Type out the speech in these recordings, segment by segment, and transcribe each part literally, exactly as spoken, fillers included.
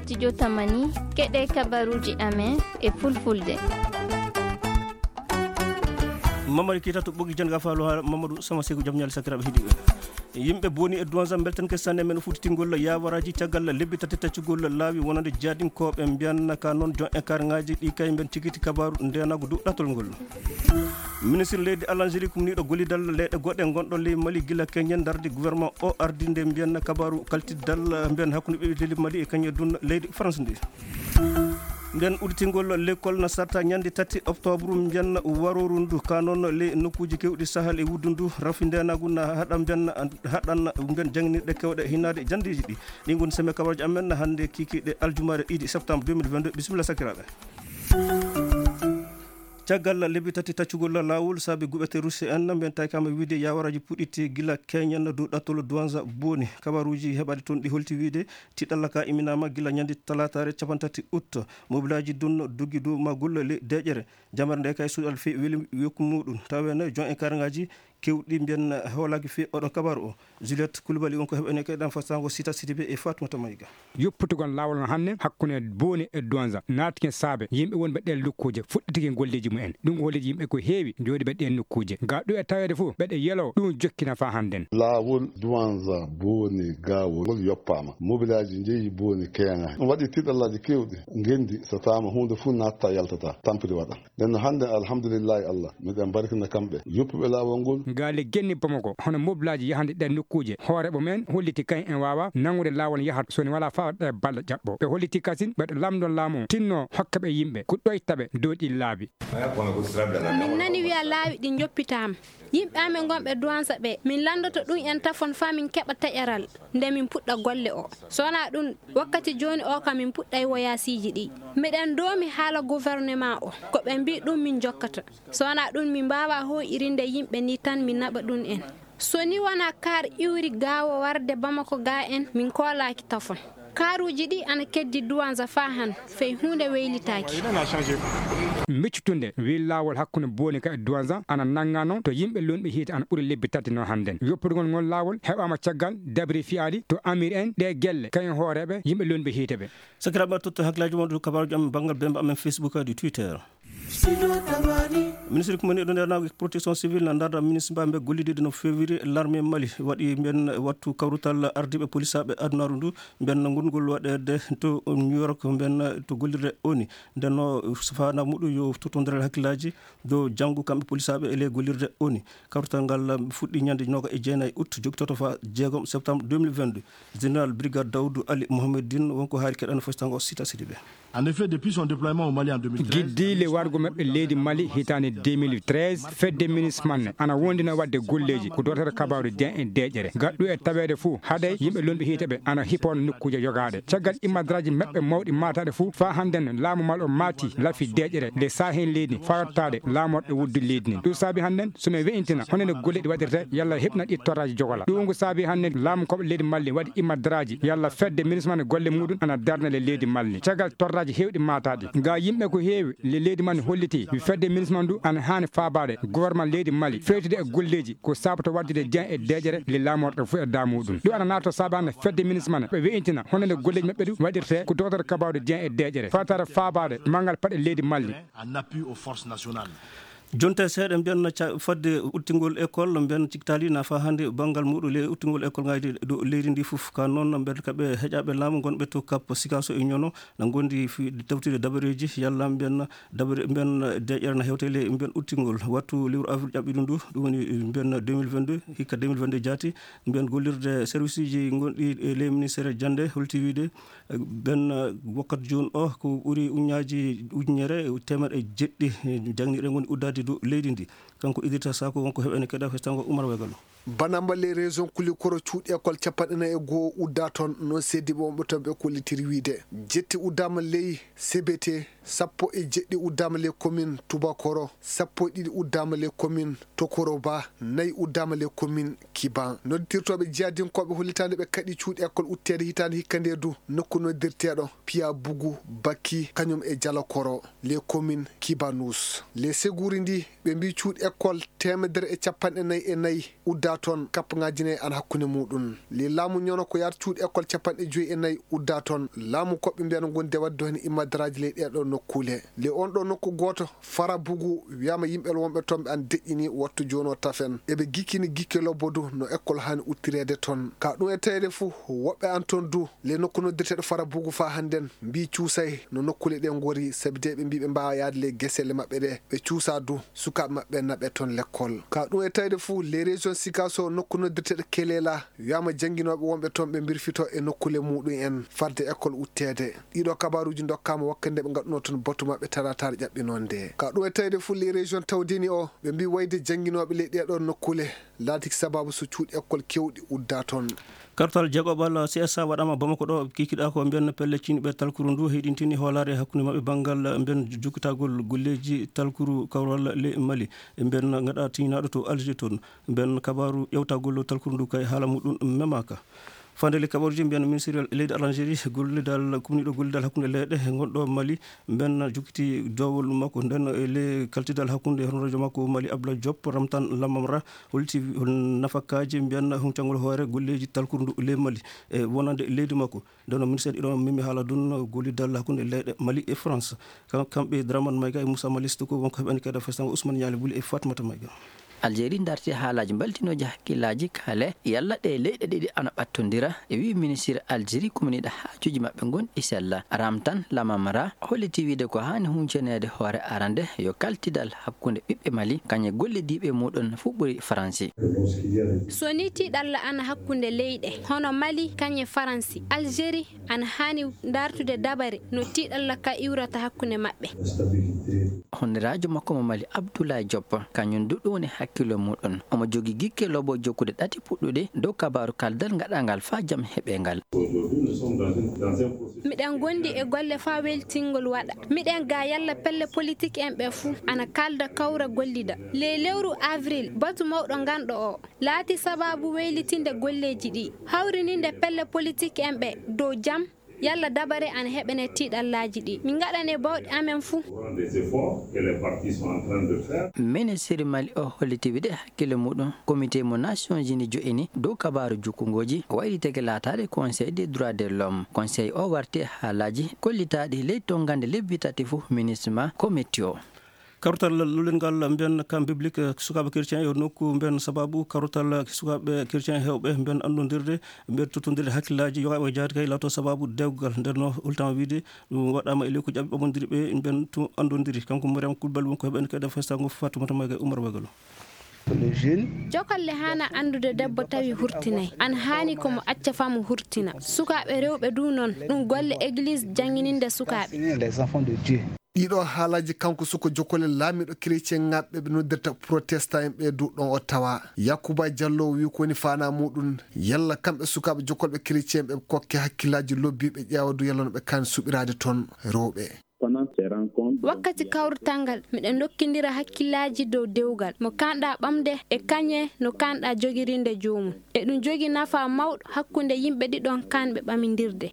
studio Tamani keɗe kabaruji amen e fulfulde. Mamadou Keita to ɓogi janga faalo Mamadou Sama Sekou jam ñal sakiraɓe heeɗiɓe yimɓe boni e douane beltan ke sanne men fuɗitingol yawaraji caggal lebbi tati taccugol laawi wonande jadinkoɓe mbiyanna ka noon jon écart ngaji ɗi kay ben tigiti kabaru ndenago duɗɗatol ngol. Ministre leydi Alangérie kumniɗo gollidal leyɗe goɗɗe gonɗo ley Mali gila keñen darde gouvernement o ardinde mbiyanna kabaru kaltiddal mbiyan hakkude ɓe leydi Mali e kañe dunna leydi France ndi. Nden uditingol l'école na sarta ñande tati octobre mbiyanna waroru ndu ka noon le nokkuji kewɗi sahal e wuddu ndu rafi ndenagu na haɗa mbiyanna haɗan mbiyan janginirɗe kewɗe hinade jandiji ɗi ɗi goni seme kabaruji amen hande kikiɗe aljumare ɗiɗi septembre deux mille vingt-deux bisimilla sakiraɓe. caggal lebbi tati taccugol lawol saabi guɓete russe en mbiyen tawi kama wiide yawaraji puɗɗiti gila keñen dow ɗattol douanza boni kabaruji heɓade toon ɗi holti wiide tiɗalla ka iminama gila ñande talatare capantati août mobilaji dunno duggi dow ma golle le deƴƴere jamare nde kay suuɗal fe weeli yokku muɗum tawene jon écart ngaji kewɗi mbiyen hawlaki fe oɗon kabaru o Juliette Coulibaly wonko heɓene kayɗan fastango Sita Sidibé e Fatoumata Mayiga. Yopputugol lawol hannde hakkunde boni e douanza natike saabe yimɓe wonɓe ɗen nokkuje fuɗɗitiki golleji mumen ɗum golleji yimɓe ko heewi jooɗi ɓe ɗen nokkuje ga ɗo e tawede fof ɓeɗe yelo ɗum jokkina fa hannden. Lawol douanza boni gawol ngol yoppama mobilaji jeeyi boni keeŋa ɗum waɗi tiɗallaji kewɗi gendi so tawama hunde fof natta yaltata tampiri waɗa nden no hannde alhamdulillahi Allah miɗen barkina kamɓe yoppuɓe lawol ngol gaale genni Bamako hono mobilaji yahande ɗen nokkuje hooreɓe men holliti kañ en wawa nangude lawol yahat soni wala fa ɗe balla jaɓɓo ɓe holliti kasin ɓeɗo lamdon laamu tinno hokkaɓe yimɓe ko ɗoytaɓe dow ɗi laabi. Min nani wiya laawi ɗi joppitama yimɓe amen gonɓe douanza ɓe min landoto ɗum en tafon fa min keɓa taƴaral nde min puɗɗa golle o sowona ɗum wakkati joni o kam min puɗɗay woyasiji ɗi miɗen doomi haala gouvernement o ko ɓe mbi ɗum min jokkata sowona ɗum min mbawa hoƴirinde yimɓe ni tan min naɓa ɗum en so ni wona kar iwri gawo warde Bamako ga en min kolaki tafon karuji ɗi ana keddi douanza fa han fey hunde weylitaki. miccutunde wi lawol hakkude boni ka e douanza ana nanga noon to yimɓe lonɓe hiite ana ɓuuri lebbi tati noon hannden yopputugol ngol lawol heɓama caggal dabri fiyadi to amir en ɗe gelle kañum hooreɓe yimɓe lonɓe hiite ɓe. sakiraɓe totta hakkillaji moɗo kabaruji amen banggal bemba amen Facebook adi Twitter. Ministre kumani ɗo nder nawɓe protection civile na darda ministre mbamɓe gollidide no février l'armée Mali waɗi mbiyen wattu kawrutal ardiɓe police aɓe adunaru ndu mbiyen gongol waɗede to New York mbiyen to gollirde oni ndenno fana muɗum yo totodira hakkillaji dow janggo kamɓe police aɓe ele gollirde oni kawrutal ngal fuɗɗi ñande noga e jeenayyi août jokkitoto fa jeegom septembre deux mille vingt-deux général brigade Daoudou Ali Mohamedine wonko haari keɗano fostango Sita Sidibé. En effet, depuis son déploiement au Mali en deux mille treize, guiddile wargo mabɓe leydi Mali hitande deux mille treize fedde ministre manne ana wondina wadde golleji ko dotata kabaru den e deƴƴere gaɗɗu e tawede fou haade yimɓe lonɓe hiiteɓe ana hippon nokkuje jogaɗe caggal immadraji mabɓe mawɗi mataɗe fou fa hannden laamu mal o maati laafi deƴƴere nde sahen leydi fawattade laamorɗo wuddu leydi ni ɗum saabi hannden somin weyntina honene golle ɗi waɗirte yalla heɓna ɗi torraji jogola ɗum ko saabi hannden laamu koɓe leydi Mali waɗi immadraji yalla fedde ministre manne golle muɗum ana darnale leydi Mali caggal torraji hewɗi matade ga yimɓe ko heewi le leydi man holliti fedde ministre man du ana hani fabade gouvernement leydi Mali fewtide e golleji ko sabato waddude dieng e deƴƴere le lamorɗo fu e damuɗum ɗum ana nato sabane fedde ministre man ɓe weyintina honende golleji mabɓe ɗu waɗirte ko docteur kabaru dieng e deƴƴere fatare fabade mangal paɗe leydi Mali en appui aux forces nationales. jonte seeɗa mbiyanno fadde uttingol école mbiyanno ciktali na fa hannde banggal muɗum le uttingol école ngaji ɗo leydi ndi fof ka noon mbiyan kaɓe heƴaɓe laamu gonɓe to Cap Sikasso e ñono no gondi tawtide dabareji yalla mbiyan dabare mbiyan deƴƴere no hewtele mbiyan uttingol wattu lewru avril ƴaɓɓiɗum ndu ɗum woni mbiyan deux mille vingt-deux hikka deux mille vingt-deux jaati mbiyan gollirde service uji gonɗi e ley ministére jande holti wiide ben wakkati joni o ko ɓuuri uñaji ujunere temeɗe jeɗɗi jangniɗe goni uddade dow leydi ndi kanko Idrissa Sako wonko heɓene keɗa festango Oumar Wegal. banamballe raison kuli koro cuuɗi école capanɗe nayi e goho udda toon noon seddi ɓe ton ɓe kollitiri wiide jetti uddama ley C B T sappo e jeɗɗi uddama ley commune Toubakoro sappo e ɗiɗi uddama ley commune Tokoroba nayi uddama ley commune Kiban noddirtoɓe jeyadinkoɓe hollitande ɓe kaaɗi cuuɗi école uttede hitande hikka nde du nokku noddirteɗo Piya Bougou Bakki kañum e Dialakoro les communes Kibanous les séguri ndi ɓe mbi cuuɗi école temedere e capanɗe nayyi e nayyi udda udda toon kappaŋaji nayi ana hakkunde muɗum li laamu ñono ko yar cuuɗi école capanɗe joyi e nayyi udda toon laamu koɓɓe mbiyano gonde wadde hen immadaraji ley ɗeɗo nokkule le on ɗo nokku goto fara bugu wiyama yimɓel wonɓe toon ɓe an deƴƴini wattu joni o tafen eɓe gikkini gikke lobbodu no école hani uttirede toon ka ɗum e tawede fou woɓɓe an toon du le nokku noddirteɗo fara bugu fa hannden mbi cuusay no nokkule ɗe gori sabi de ɓe mbi ɓe mbawa yaade le guesele mabɓe ɗe ɓe cuusa du sukaɓe mabɓe naɓe toon l'école ka ɗum e tawede fou les régions sikaso nokku noddirteɗo kelela wiyama jangguinoɓe wonɓe toon ɓe birfito e nokkule muɗum en farde école uttede ɗiɗo kabaruji dokkama wakkande ɓe gadduno toon batu mabɓe taratare ƴaɓɓinonde ka ɗum e tawede fou les régions tawdini o ɓe mbi wayde jangguinoɓe ley ɗeɗon nokkule laatiki sababu so cuuɗi école kewɗi udda toon kartal jagoɓal C S A waɗama Bamako ɗo kikiɗa ko mbiyan pelle cinɓe talkuru ndu heɗintini hoolare hakkude mabɓe banggal mbiyan jukkitagol golleji talkuru kawral le Mali mbiyan gaɗa tinaɗo to Alger toon mbiyan kabaru ƴewtagol talkuru ndu kay haala muɗum memaka fandele kabaruji mbiyan ministériel leydi Algérie gollidal kumniɗo gollidal hakkude leyɗe gonɗo Mali mbiyan jukkiti dowol makko nden le kaltidal hakkude honoradio makko Mali Abdoulaye Diop Ramtan Lamamra holti nafakaji mbiyan huncangol hoore golleji talkuru ndu le Mali e wonande leydi makko nden ministére ɗiɗon mimi haala dun gollidal hakkude leyɗe Mali e France kamɓe Dramane Mayga e Moussa Malisto ko wonko heɓani kadi festango Ousmane Niali Buli e Fatmata Mayga Algérie darti haalaji baltinoji hakkillaji kaale yalla ɗe leyɗe ɗiɗi ana ɓattodira e wi ministre Algérie kumniɗa haajuji maɓɓe gonɗi sella Ramtan Lamamra holliti wiide ko hani huncanede hoore arande yo kaltidal hakkude ɓiɓɓe Mali kañe gollidiɓe muɗum fu ɓuuri Faransi so ni tiɗalla ana hakkude leyɗe hono Mali kañe Faransi Algérie ana hani dartude dabare no tiɗalla ka iwrata hakkude maɓɓe honnirajo makko mo Mali Abdoulaye Diop kañum duɗoni hakkilo muɗum omo jogi gikke lobo jokkude ɗati puɗɗuɗe dow kabaru kaldal gaɗangal fa jaam heɓengal miɗen gondi e golle fa weltingol waɗa miɗen ga yalla pelle politique en ɓe fou ana kalda kawra gollida le lewru avril batu mawɗo ganɗo o laati sababu weylitinde golleji ɗi hawrininde pelle politique en ɓe dow jaam yalla dabare ana heɓene tiɗallaji ɗi min gaɗane bawɗi amen fou ministére Mali o holliti wiide hakkille muɗum comité mo Nations Unies joini dow kabaru jukkugoji wayliteke laatade conseil des droits de l'homme conseil o warti haalaji kollitaɗi ley to gande lebbi tati fou ministre ma ko météo karutal lulelngal mbiyan kam biblique sukaɓe chrétien yo nokku mbiyan sababu karutal sukaɓe chrétien hewɓe mbiyan andodirde mbiyan totodirde hakkillaji yogaɓe jaati kay lato sababu dewgal nderno hultama wiide ɗum waɗama e ley ko jaɓi ɓamodiri ɓe mbiyan to andodiri kanko Mariama Coulibaly wonko heɓani kadi festango Fatoumata Mayga Oumar Bagalo jokalle hana andude debbo tawi hurtinay an hani komo acca famo hurtina sukaɓe rewɓe du noon ɗum golle église jangguininde sukaɓe ɗiɗo haalaji kanko suko jokkole laamiɗo chrétien ŋaɓɓe ɓe noddirta protestant en ɓe duɗɗon o tawa Yakouba Diallo wi koni fana muɗum yalla kamɓe sukaɓe jokkolɓe chrétien ɓe kokke hakkillaji lobbiɓe ƴeewa du yalla no ɓe kan suɓirade toon rewɓe wakkati kawrutangal miɗen dokkidira hakkillaji dow dewgal mo kanɗa ɓamde e kañe no kanɗa jogirinde jomum e ɗum jogi nafa mawɗo hakkude yimɓe ɗiɗon kanɓe ɓamidirde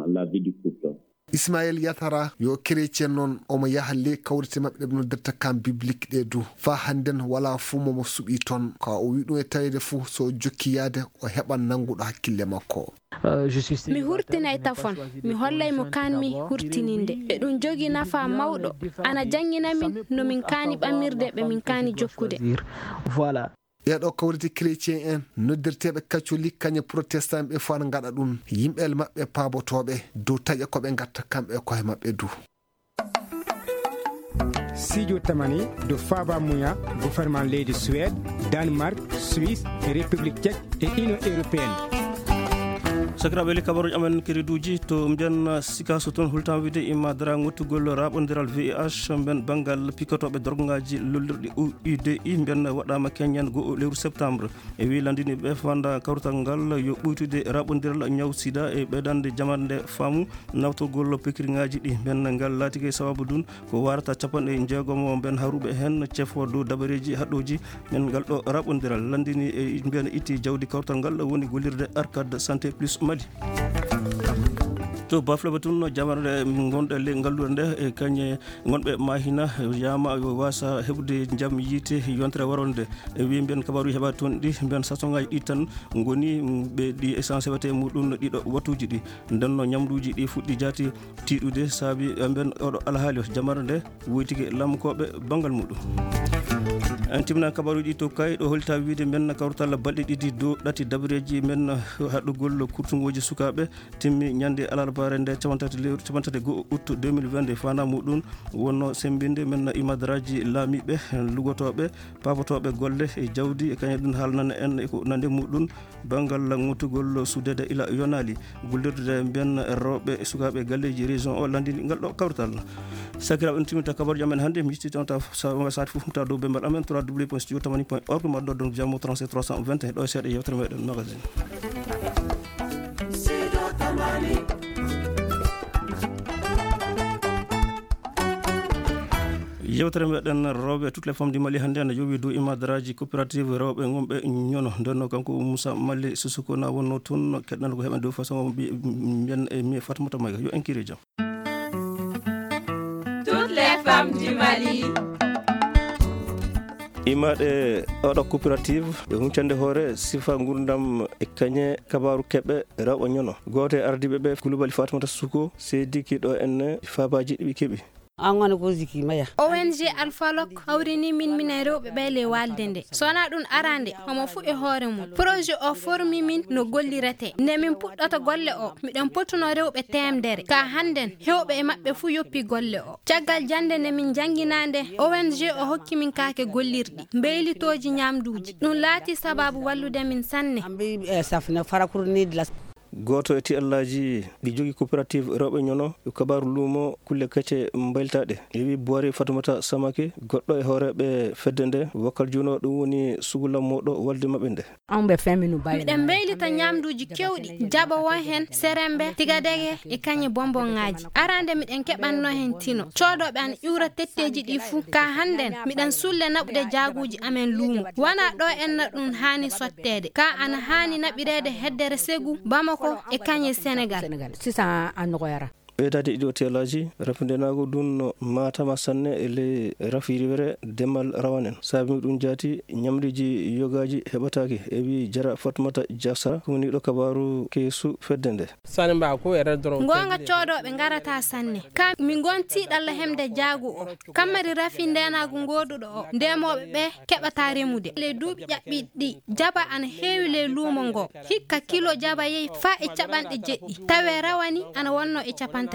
Ismaël Yatara yo chrétien noon omo yaha le kawrite mabɓe ɗe noddirta kam biblique ɗe du fa hannden wala fuu momo suɓi toon ka o wi ɗum e tawede fuu so jokki yaade o heɓan nanguɗo hakkille makko mi hurtinay tafon mi hollay mo kanmi hurtininde e ɗum jogi nafa mawɗo ana janginamin no min kani ɓamirde ɓe min kani jokkude voilà ɗeɗo kawriti chrétien en noddirteɓe catholique kañe protestant ɓe fo ne gaɗa ɗum yimɓel mabɓe paabotoɓe dow taƴe koɓe gatta kamɓe koye mabɓe du Sidio Tamani do Faba Mouya gouvernement leydi Suède Danemark Suisse et République tchèque et Union européenne sakiraɓe le kabaruji amen keriduji to mbiyan sikaso toon hultama wiide immadara gottugol raɓodiral V I H mbiyan banggal pikotoɓe drogaji lollirɗi U D I mbiyan waɗama keññan go lewru septembre e wi landini ɓe fanda kawrutal ngal yo ɓuytude raɓodiral ñaw sida e ɓeydande jamande faamu nawtogol pikiriŋaji ɗi mbiyan ngal laatike sababu dun ko warata capanɗe jeegomo mbiyan haruɓe hen cefo dow dabareji haɗoji men ngal ɗo raɓodiral landini e mbiyan itti jawdi kawrutal ngal woni gollirde Arcade Santé Plus Mali to bafle tun jamarde gonɗe le ngallude nde e kañe gonɓe mahina yama wasa heɓude jaam yiite yontere waronde e wi mbiyen kabaru heɓa toon ɗi mbiyen saisonŋaji ɗi tan goni ɓe ɗi essence heɓete muɗum ɗiɗo wattuji ɗi ndenno ñamduji ɗi fuɗɗi jaati tiiɗude saabi mbiyen oɗo alhaali jamarde nde woytiki lamkoɓe banggal muɗum. en timna kabaruji to kay ɗo holta wiide men kawrtal balɗe ɗiɗi dow ɗati dabareji men haɗugol kurtugoji sukaɓe timmi ñande alarba nde capantati lewru capantati go août deux mille vingt fana muɗum wonno sembinde men imadaraji laamiɓe lugotoɓe pafotoɓe golle e jawdi e kañum ɗum haalnana en eko nande muɗum banggal ŋottugol sudede ila yonali gullirde mbiyen rewɓe sukaɓe galleji région o landini ngal ɗo kawrtal sakiraɓe en timmita kabaruji amen hannde mi yittitan ta sati fof ta dow bembal amen w w point studio tamani point org ma ɗo don jammo trente-sept trois cent vingt ɗo e seeɗa yewtere meɗen magasin. yewtere meɗen rewɓe toutes les femmes du Mali hannde ne yowi dow imadaraji coopérative rewɓe gonɓe ñono ndenno kanko Moussa Mali Sissoko na wonno toon keɗɗan ko heɓen dow façon mbiyen e mi Fatmata Mayga yo en kiiri jaam. Toutes les femmes du Mali. imaɗe oɗo coopérative e huncande hoore sifa gurdam e kañe kabaru keɓɓe rewɓe ñono goto e ardiɓe ɓe Coulibaly Fatimata Suko seydi kiɗo enne fabaji ɗiɓi keeɓi angana ko ziki maya O N G Alphalok hawrini min min e rewɓe ɓe le walde nde sona ɗum arande homo fu e hoore mum projet o formi min no gollirete nde min puɗɗata golle o miɗen potuno rewɓe temdere ka hannden hewɓe e maɓɓe fu yoppi golle o caggal jande nde min jangginande O N G o hokki min kaake gollirɗi beylitoji ñamduji ɗum laati sababu wallude min sanne ambi safna farakurni de la goto e tiallaji ɗi jogui coopérative rewɓe ñono yo kabaru luumo kulle kecce mbayltaɗe yewi boori Fatoumata Samake goɗɗo e hooreɓe fedde nde wokkal juno ɗum woni sugulam moɗo walde mabɓe nde amɓe feminu bay miɗen beylita ñamduji kewɗi jaɓa won hen serembe tigadege e kañe bonbon ngaji arande miɗen keɓanno hen tino codoɓe an ƴura tetteji ɗi fuu ka hannden miɗen sulle naɓude jaaguji amen luumo wona ɗo enna ɗum hani sottede ka ana hani naɓirede heddere Ségou Bamako e kañe Sénégal sisan a nogoyara ɓeydade ɗiɗo telaji rafidenago ɗum no matama sanne e ley rafiriwere demal rawanen saabi ɗum jaati ñamriji yogaji heɓataki e wi Jara Fatmata Diassa woniɗo kabaru keesu fedde nde sane mba ko era doro gonga codoɓe garata sanne kam min gontiɗalla hemde jaagu o kammari rafi ndenago goduɗo o ndemoɓe ɓe keɓata remude le duuɓi ƴaɓɓiɗi ɗi jaba ana heewi le luumo ngo hikka kilo jaba yeyi fa e caɓanɗe jeɗɗi tawe rawani ana wonno e capan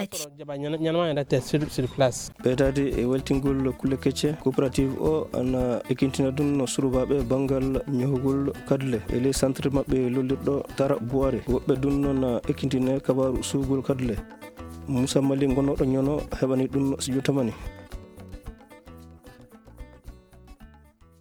ɓeydade e weltingol kulle kecce coopérative o ana ekkintina ɗum no surubaɓe banggal ñohugol kadle e ley centre mabɓe lollirɗo Tara Bouare woɓɓe ɗum noon ekkintine kabaru sugol kadle Moussa Mali gonnoɗo ñono heɓani ɗum studio tamani